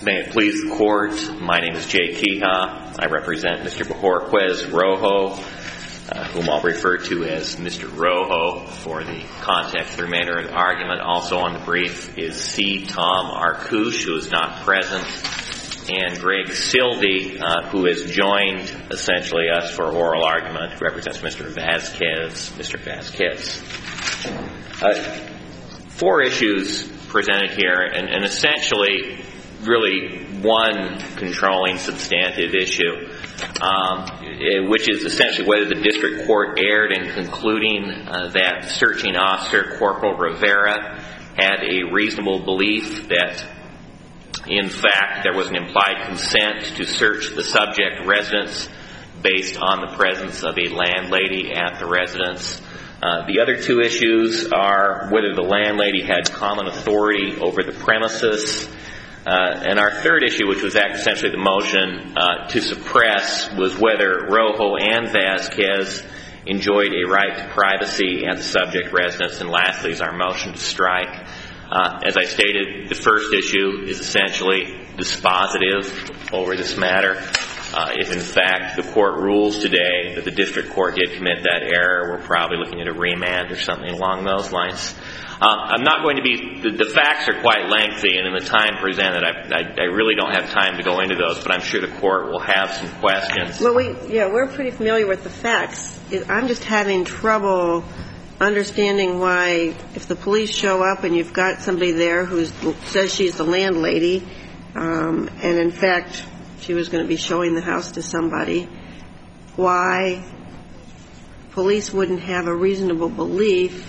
May it please the Court, my name is Jay Keha. I represent Mr. Bojorquez Rojo, whom I'll refer to as Mr. Rojo for the context of the remainder of the argument. Also on the brief is C. Tom Arkush, who is not present, and Greg Silvey, who has joined essentially us for oral argument, who represents Mr. Vasquez. Four issues presented here, and essentially really one controlling substantive issue, which is essentially whether the district court erred in concluding that searching officer Corporal Rivera had a reasonable belief that, in fact, there was an implied consent to search the subject residence based on the presence of a landlady at the residence. The other two issues are whether the landlady had common authority over the premises. And our third issue, which was essentially the motion to suppress, was whether Rojo and Vasquez enjoyed a right to privacy at the subject residence. And lastly is our motion to strike. As I stated, the first issue is essentially dispositive over this matter. If in fact the court rules today that the district court did commit that error, we're probably looking at a remand or something along those lines. I'm not going to be, the facts are quite lengthy, and in the time presented, I really don't have time to go into those, but I'm sure the court will have some questions. Well, we're pretty familiar with the facts. I'm just having trouble understanding why, if the police show up and you've got somebody there who says she's the landlady, and in fact she was going to be showing the house to somebody, why police wouldn't have a reasonable belief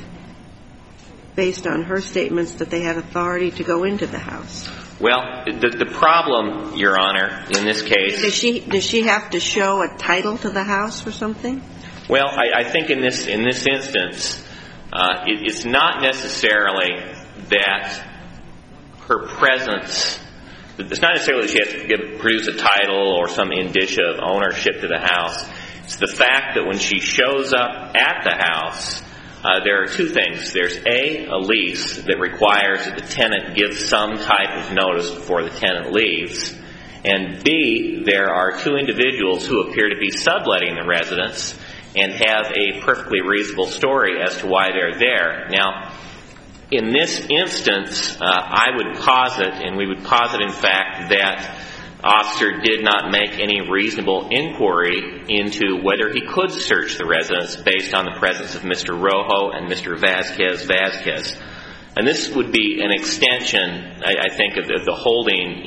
based on her statements that they had authority to go into the house. Well, the problem, Your Honor, in this case... Does she have to show a title to the house or something? Well, I think in this instance, it's not necessarily that her presence... It's not necessarily that she has to produce a title or some indicia of ownership to the house. It's the fact that when she shows up at the house, there are two things. There's a lease that requires that the tenant give some type of notice before the tenant leaves. And B, there are two individuals who appear to be subletting the residence and have a perfectly reasonable story as to why they're there. Now, in this instance, I would posit, and we would posit in fact, that officer did not make any reasonable inquiry into whether he could search the residence based on the presence of Mr. Rojo and Mr. Vasquez. And this would be an extension, I think, of the holding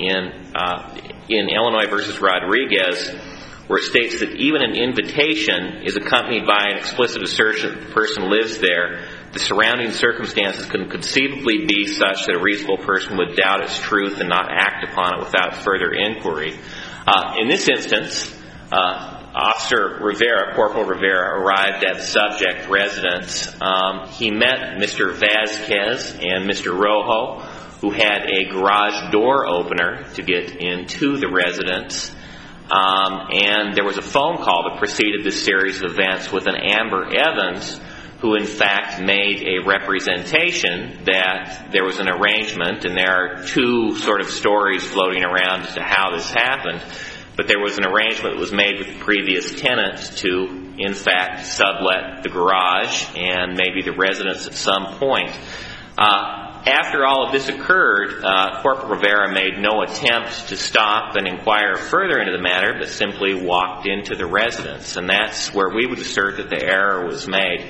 in Illinois v. Rodriguez, where it states that even an invitation is accompanied by an explicit assertion that the person lives there. The surrounding circumstances can conceivably be such that a reasonable person would doubt its truth and not act upon it without further inquiry. In this instance, Officer Rivera, Corporal Rivera, arrived at the subject residence. He met Mr. Vasquez and Mr. Rojo, who had a garage door opener to get into the residence. And there was a phone call that preceded this series of events with an Amber Evans, who in fact made a representation that there was an arrangement, and there are two sort of stories floating around as to how this happened, but there was an arrangement that was made with the previous tenant to in fact sublet the garage and maybe the residence at some point. After all of this occurred, Corporal Rivera made no attempt to stop and inquire further into the matter, but simply walked into the residence. And that's where we would assert that the error was made.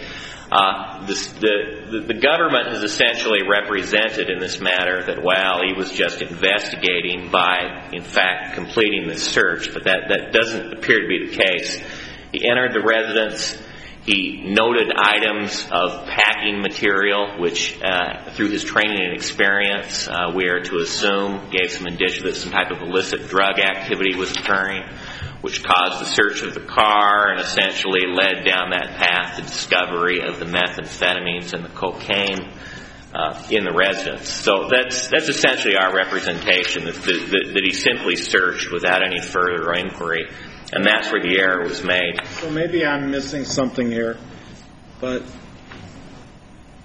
The government has essentially represented in this matter that, well, he was just investigating by, in fact, completing the search, but that doesn't appear to be the case. He entered the residence. He noted items of packing material, which, through his training and experience, we are to assume gave some indicia that some type of illicit drug activity was occurring, which caused the search of the car and essentially led down that path to discovery of the methamphetamines and the cocaine in the residence. So that's essentially our representation, that he simply searched without any further inquiry. And that's where the error was made. So maybe I'm missing something here, but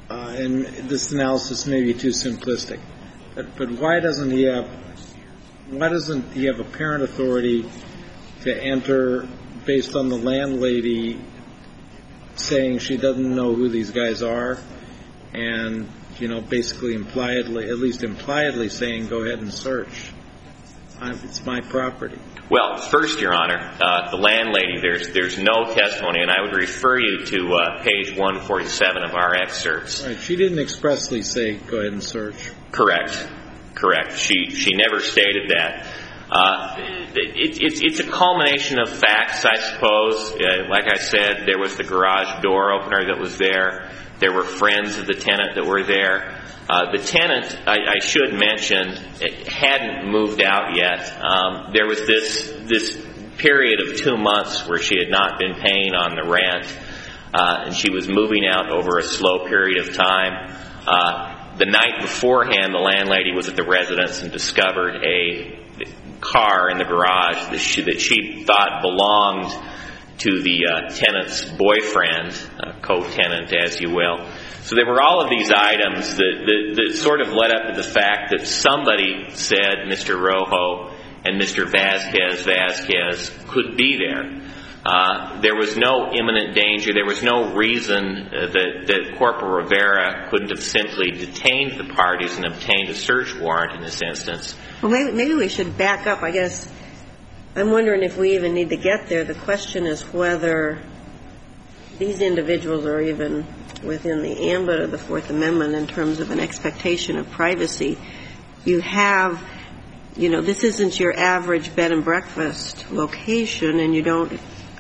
and this analysis may be too simplistic. But why doesn't he have why doesn't he have apparent authority to enter based on the landlady saying she doesn't know who these guys are and, basically impliedly, at least impliedly saying, go ahead and search. It's my property. Well, first, Your Honor, the landlady, there's no testimony, and I would refer you to page 147 of our excerpts. Right. She didn't expressly say, go ahead and search. Correct. She never stated that. It's a culmination of facts, I suppose. Like I said, there was the garage door opener that was there. There were friends of the tenant that were there. The tenant, I should mention, hadn't moved out yet. There was this period of 2 months where she had not been paying on the rent, and she was moving out over a slow period of time. The night beforehand, the landlady was at the residence and discovered a car in the garage that she thought belonged to the tenant's boyfriend, co-tenant, as you will. So there were all of these items that sort of led up to the fact that somebody said Mr. Rojo and Mr. Vasquez could be there. There was no imminent danger. There was no reason that Corporal Rivera couldn't have simply detained the parties and obtained a search warrant in this instance. Well, maybe we should back up. I guess I'm wondering if we even need to get there. The question is whether these individuals are even within the ambit of the Fourth Amendment in terms of an expectation of privacy. You have, this isn't your average bed and breakfast location, and you don't,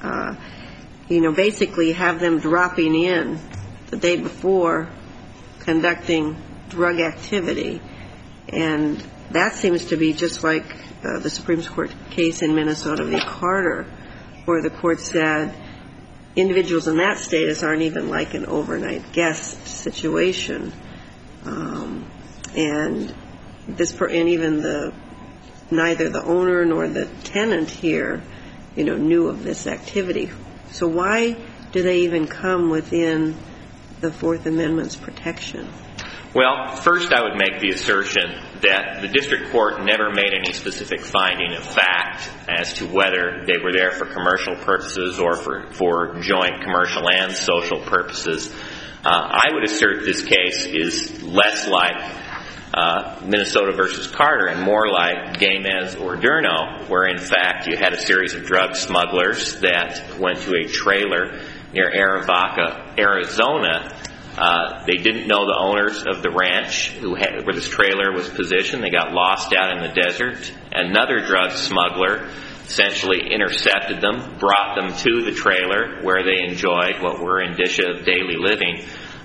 basically have them dropping in the day before conducting drug activity. And that seems to be just like the Supreme Court case in Minnesota v. Carter, where the court said individuals in that status aren't even like an overnight guest situation. And even neither the owner nor the tenant here, knew of this activity. So why do they even come within the Fourth Amendment's protection? Well, first I would make the assertion that the district court never made any specific finding of fact as to whether they were there for commercial purposes or for joint commercial and social purposes. I would assert this case is less like Minnesota versus Carter and more like Gamez or Durno, where in fact you had a series of drug smugglers that went to a trailer near Arivaca, Arizona. They didn't know the owners of the ranch where this trailer was positioned. They got lost out in the desert. Another drug smuggler essentially intercepted them, brought them to the trailer where they enjoyed what were indicia of daily living.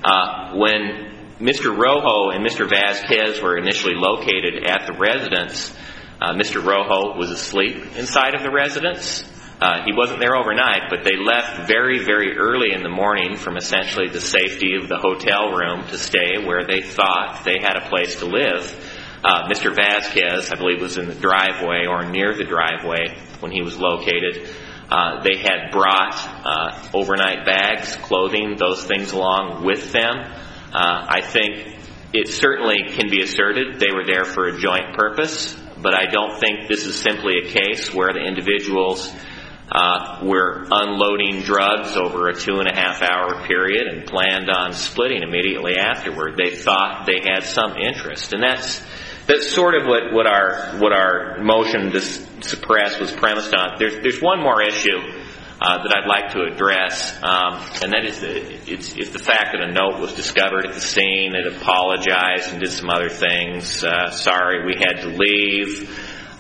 When Mr. Rojo and Mr. Vasquez were initially located at the residence, Mr. Rojo was asleep inside of the residence. He wasn't there overnight, but they left very, very early in the morning from essentially the safety of the hotel room to stay where they thought they had a place to live. Mr. Vasquez, I believe, was in the driveway or near the driveway when he was located. They had brought overnight bags, clothing, those things along with them. I think it certainly can be asserted they were there for a joint purpose, but I don't think this is simply a case where the individuals were unloading drugs over a 2.5-hour period and planned on splitting immediately afterward. They thought they had some interest, and that's sort of what our motion to suppress was premised on. There's one more issue that I'd like to address, and that is it's the fact that a note was discovered at the scene. It apologized and did some other things. Sorry, we had to leave.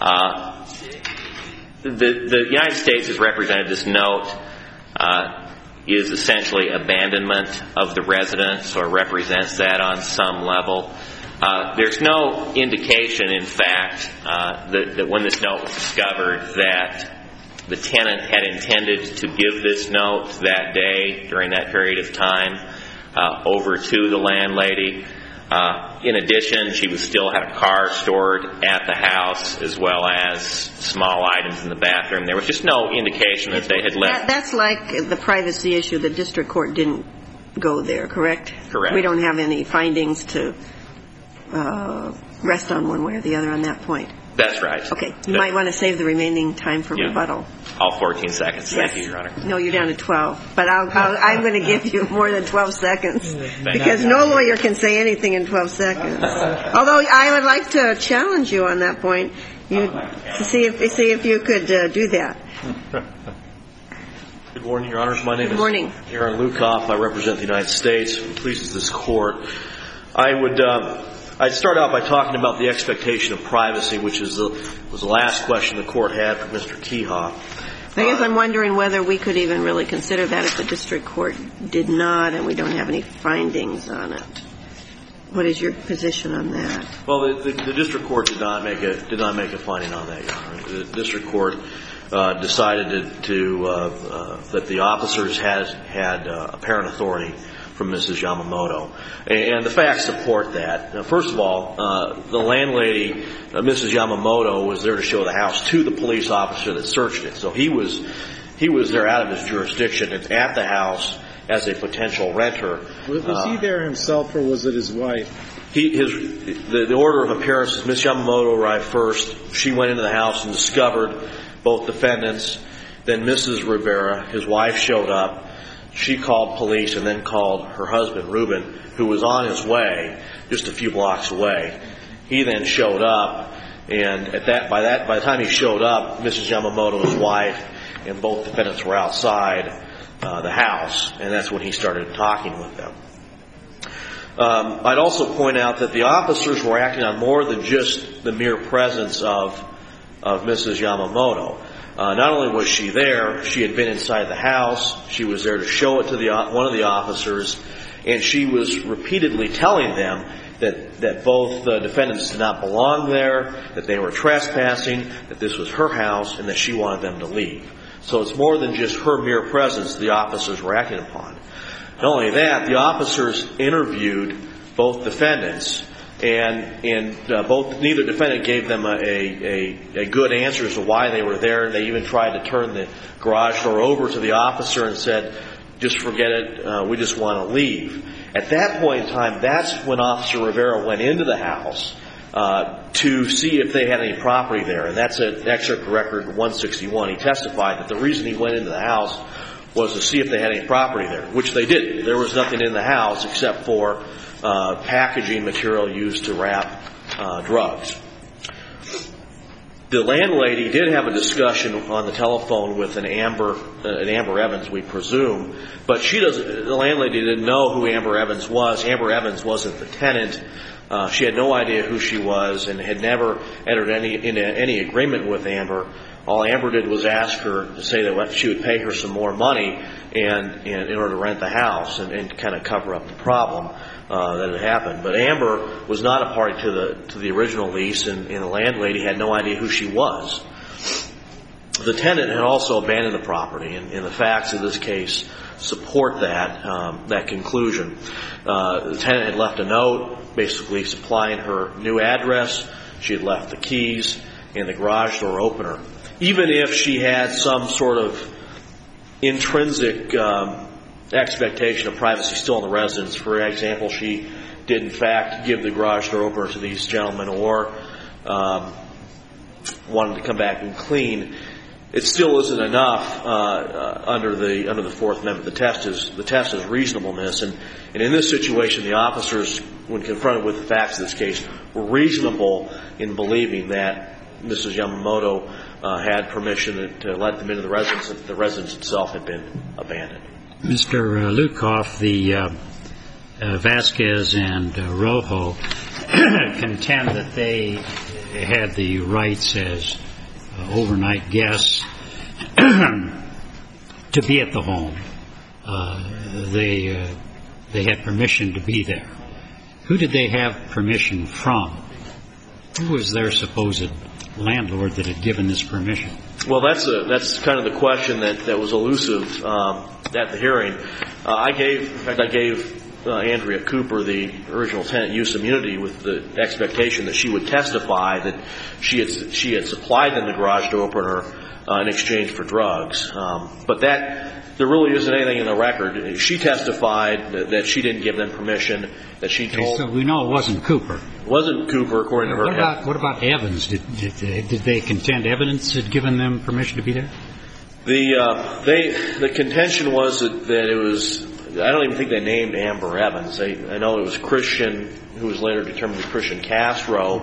The United States has represented this note is essentially abandonment of the residence or represents that on some level. There's no indication, in fact, that when this note was discovered that the tenant had intended to give this note that day during that period of time over to the landlady. In addition, she still had a car stored at the house as well as small items in the bathroom. There was just no indication that they had left. That's like the privacy issue. The district court didn't go there, correct? Correct. We don't have any findings to rest on one way or the other on that point. That's right. Okay. You might want to save the remaining time for rebuttal. All 14 seconds. Yes. Thank you, Your Honor. No, you're down to 12. But I'm going to give you more than 12 seconds. Because no lawyer can say anything in 12 seconds. Although I would like to challenge you on that point, to see if you could do that. Good morning, Your Honors. My name Good morning. is Aaron Lukoff. I represent the United States. It pleases this court. I'd start out by talking about the expectation of privacy, which was the last question the court had for Mr. Kehoff. I guess I'm wondering whether we could even really consider that if the district court did not and we don't have any findings on it. What is your position on that? Well, the district court did not make a finding on that, Your Honor. The district court decided that the officers had apparent authority from Mrs. Yamamoto. And the facts support that. Now, first of all, the landlady, Mrs. Yamamoto, was there to show the house to the police officer that searched it. So he was there out of his jurisdiction at the house as a potential renter. Was he there himself or was it his wife? The order of appearance is Ms. Yamamoto arrived first. She went into the house and discovered both defendants. Then Mrs. Rivera, his wife, showed up. She called police and then called her husband, Ruben, who was on his way just a few blocks away. He then showed up, and by the time he showed up, Mrs. Yamamoto, his wife, and both defendants were outside the house, and that's when he started talking with them. I'd also point out that the officers were acting on more than just the mere presence of Mrs. Yamamoto. Not only was she there, she had been inside the house. She was there to show it to one of the officers, and she was repeatedly telling them that both the defendants did not belong there, that they were trespassing, that this was her house, and that she wanted them to leave. So it's more than just her mere presence the officers were acting upon. Not only that, the officers interviewed both defendants, and neither defendant gave them a good answer as to why they were there. They even tried to turn the garage door over to the officer and said, "Just forget it. We just want to leave." At that point in time, that's when Officer Rivera went into the house to see if they had any property there, and that's an excerpt record 161. He testified that the reason he went into the house was to see if they had any property there, which they didn't. There was nothing in the house except for packaging material used to wrap drugs. The landlady did have a discussion on the telephone with an Amber Evans, we presume, but the landlady didn't know who Amber Evans was. Amber Evans wasn't the tenant. She had no idea who she was and had never entered into any agreement with Amber. All Amber did was ask her to say that she would pay her some more money and in order to rent the house and kind of cover up the problem that had happened. But Amber was not a party to the original lease, and the landlady had no idea who she was. The tenant had also abandoned the property, and the facts of this case support that conclusion. The tenant had left a note basically supplying her new address. She had left the keys and the garage door opener. Even if she had some sort of intrinsic expectation of privacy still in the residence, for example, she did in fact give the garage door opener to these gentlemen or wanted to come back and clean, it still isn't enough under the Fourth Amendment. The test is reasonableness, and in this situation, the officers, when confronted with the facts of this case, were reasonable in believing that Mrs. Yamamoto had permission to let them into the residence, that the residence itself had been abandoned. Mr. Lukoff, the Vasquez and Rojo contend that they had the rights as overnight guests to be at the home. They had permission to be there. Who did they have permission from? Who was their supposed landlord that had given this permission? Well, that's kind of the question that was elusive at the hearing. I gave Andrea Cooper, the original tenant, use immunity with the expectation that she would testify that she had supplied them the garage door opener in exchange for drugs. But there really isn't anything in the record. She testified that she didn't give them permission, that she told... So we know it wasn't Cooper. It wasn't Cooper, according to her. What about Evans? Did they contend Evans had given them permission to be there? The contention was that it was... I don't even think they named Amber Evans. I know it was Christian, who was later determined to be Christian Castro,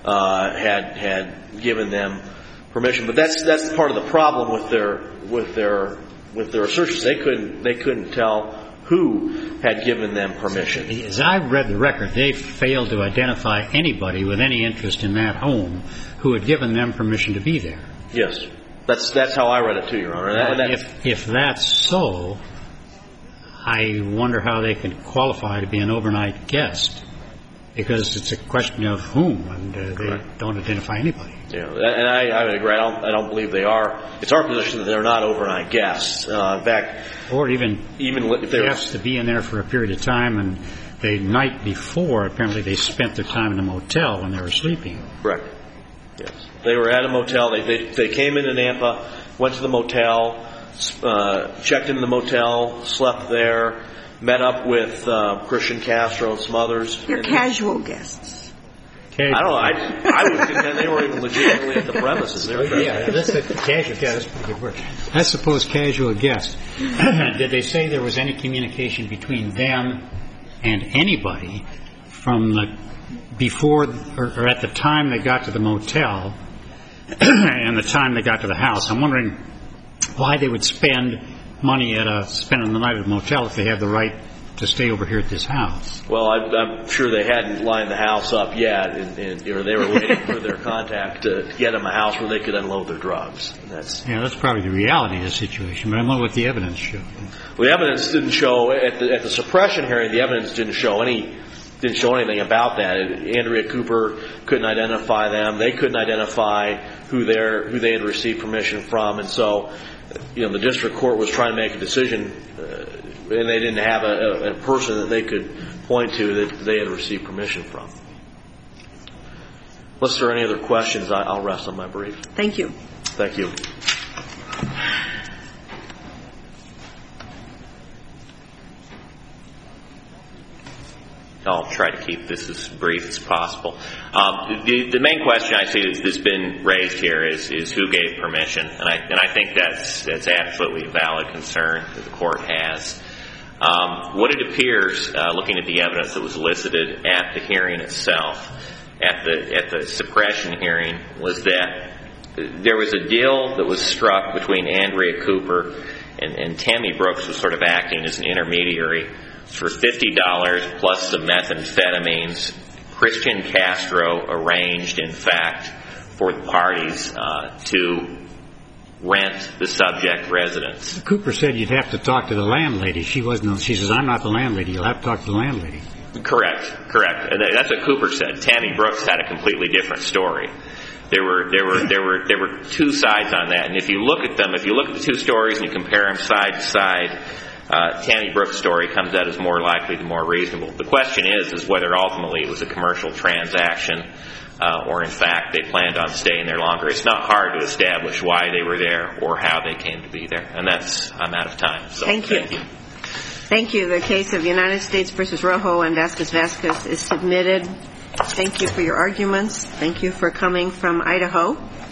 had given them permission. But that's part of the problem with their assertions. They couldn't tell who had given them permission. As I read the record, they failed to identify anybody with any interest in that home who had given them permission to be there. Yes. That's how I read it too, Your Honor. If that's so, I wonder how they can qualify to be an overnight guest, because it's a question of whom, and they don't identify anybody. Yeah, and I would agree. I don't believe they are. It's our position that they're not overnight guests. In fact, or even if they're guests to be in there for a period of time, and the night before, apparently they spent their time in a motel when they were sleeping. Correct. Yes, they were at a motel. They came into Nampa, went to the motel, checked into the motel, slept there, met up with Christian Castro and some others. You're casual guests. I don't know. I would contend they were even legitimately at the premises. Yeah, that's a casual guest. That's pretty good word. I suppose casual guest. Did they say there was any communication between them and anybody from before or at the time they got to the motel and the time they got to the house? I'm wondering why they would spend money spending the night at a motel if they had the right to stay over here at this house. Well, I'm sure they hadn't lined the house up yet, and they were waiting for their contact to get them a house where they could unload their drugs. That's probably the reality of the situation, but I don't know what the evidence showed. Well, the evidence didn't show at the suppression hearing. The evidence didn't show anything about that. Andrea Cooper couldn't identify them. They couldn't identify who they had received permission from, and so the district court was trying to make a decision, and they didn't have a person that they could point to that they had received permission from. Unless there are any other questions, I'll rest on my brief. Thank you. Thank you. I'll try to keep this as brief as possible. The main question I see that's been raised here is who gave permission, and I think that's absolutely a valid concern that the court has. What it appears, looking at the evidence that was elicited at the hearing itself, at the suppression hearing, was that there was a deal that was struck between Andrea Cooper and Tammy Brooks was sort of acting as an intermediary for $50 plus some methamphetamines. Christian Castro arranged, in fact, for the parties to rent the subject residence. Cooper said you'd have to talk to the landlady. She says, I'm not the landlady. You'll have to talk to the landlady. Correct. And that's what Cooper said. Tammy Brooks had a completely different story. There were two sides on that, and if you look at the two stories and you compare them side to side, Tammy Brooks' story comes out as more likely, the more reasonable. The question is whether ultimately it was a commercial transaction, or in fact they planned on staying there longer. It's not hard to establish why they were there or how they came to be there. And I'm out of time. So thank you. Thank you. The case of United States versus Rojo and Vasquez is submitted. Thank you for your arguments. Thank you for coming from Idaho.